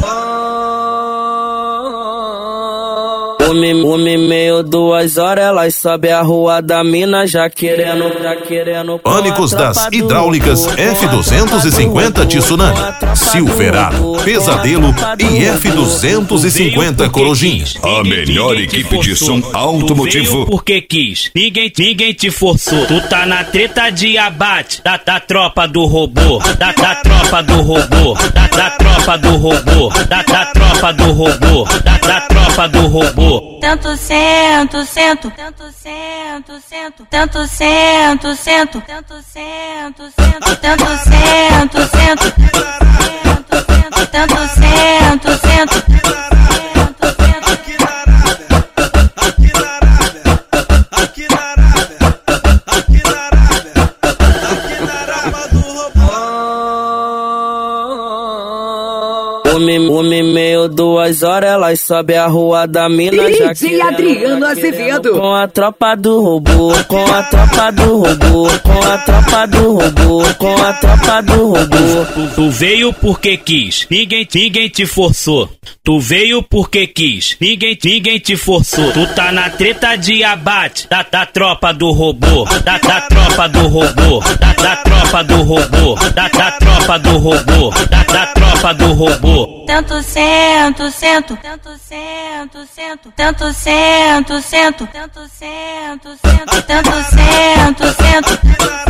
Uma e meia, 2 horas, elas sobem a rua da mina já querendo. Pânicos das hidráulicas F250 Tsunami, Silverado, Pesadelo e F250 Corujinha. A melhor equipe de som automotivo. Porque quis, ninguém te forçou. Tu tá na treta de abate da tropa do robô, da tropa do robô, da tropa do robô, da tropa do robô, da tropa do robô. Tanto sento, sento, tanto sento, sento, tanto sento, sento, tanto sento, sento, tanto sento, sento, tanto sento, sento. Uma e meia, 2 horas, elas sobem a rua da mina já DJ Adriano Azevedo. Com a tropa do robô, com a tropa do robô, com a tropa do robô, com a tropa do robô. Tu veio porque quis, ninguém te forçou. Tu veio porque quis, ninguém te forçou. Tu tá na treta de abate da tropa do robô, da tropa do robô, da tropa do robô, da tropa do robô, da tropa do robô. Tanto sento, sento, tanto sento, sento, tanto sento, sento, tanto sento, sento, tanto sento, sento.